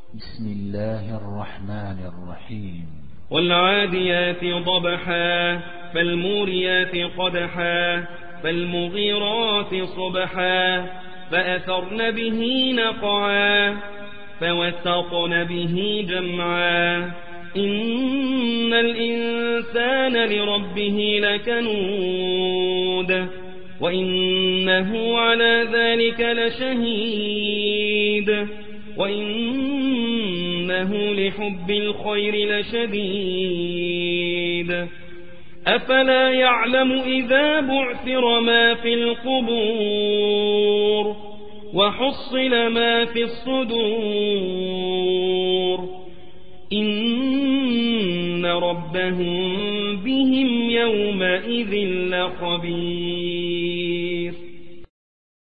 بسم الله الرحمن الرحيم. والعاديات ضبحا فالموريات قدحا فالمغيرات صبحا فأثرن به نقعا فوسطن به جمعا إن الإنسان لربه لكنود وإنه على ذلك لشهيد وإنه لحب الخير لشديد أفلا يعلم إذا بعثر ما في القبور وحصل ما في الصدور إن ربهم بهم يومئذ لخبير.